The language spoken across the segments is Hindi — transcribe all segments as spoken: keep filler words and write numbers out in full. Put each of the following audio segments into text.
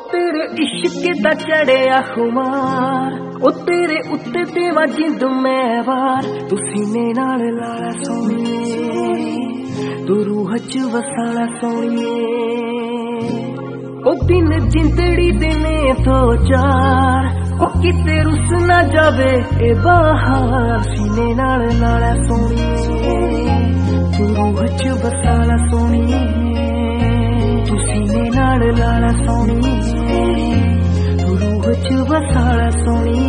तेरे इश्क दा चढ़िया खुमार, ओ तेरे उत्ते ते मैं जिंद मैं वार। तू सीने नाल लाला सोनिए, तू रूह च वसाला सोनिए। ओ दिन जिंदड़ी देने तो चार, ओ किते रुस ना जावे ए बाहर। सीने नाल लाला सोनिए, तू रूह च वसाला सोनिए। तू सीने नाल लाला सोनिए, तू रूह च वसाला सोनिए।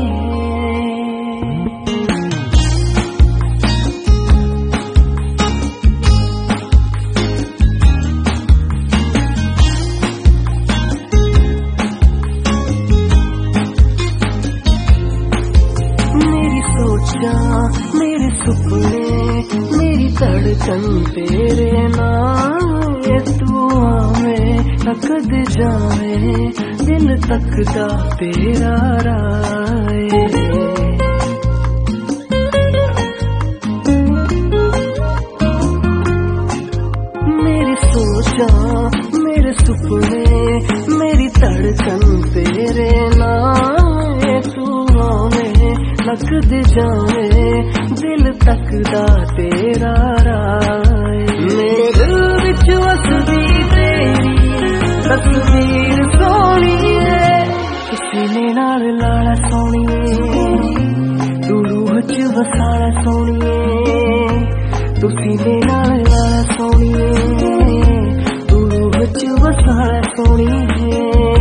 मेरी सोचां मेरे सुपने मेरी धड़कन तेरे नाम। तू आवे न कद जावे दिल तकदा तेरा राय। मेरी सोचां मेरे सुपने मेरी धड़कन तेरे नाम। तू आवे न कद जावे दिल तकदा तेरा राय। मेरे दिल विच वसदी तस्वीर सोनिए, तू सीने नाल लाला सोनिए। तू रूह च वसाला सोनिए, तू सीने नाल लाला सोनिए। तू रूह च वसाला सोनिए।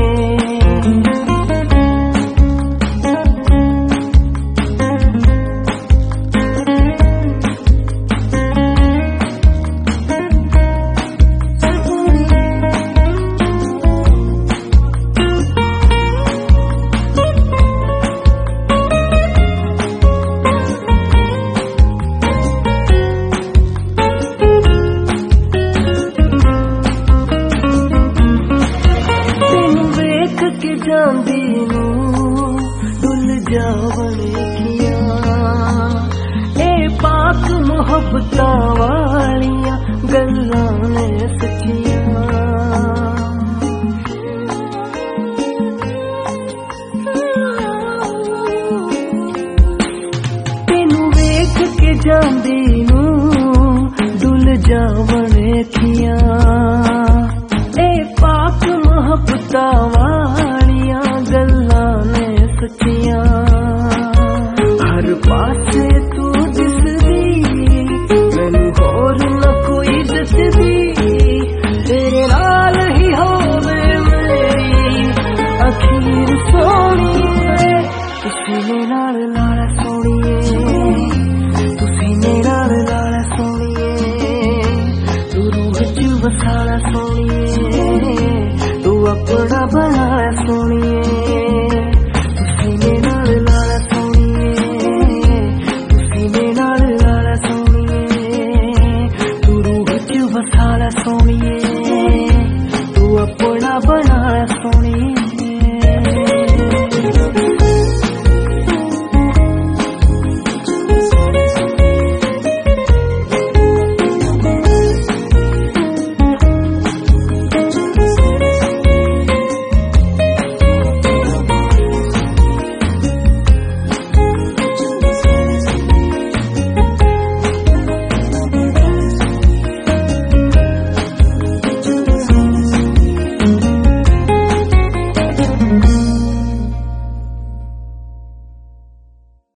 जांदी नूं डुल जावन किया ए पाक मुहब्बतां वालियां गल्लां ने सच्चियां। तेनू वेख के जांदी नूं डुल जावन किया ए पाक मुहब्बतां हर पासे तू दिसदी मैनू होर न कोई दसदी। तेरे नाल ही होवे मेरी अखीर सोनिए। तू सीने नाल लाला सोनिए, तू सीने नाल लाला सोनिए। तू रूह च वसाला सोनिए, तू अपना बनाया सोनिए।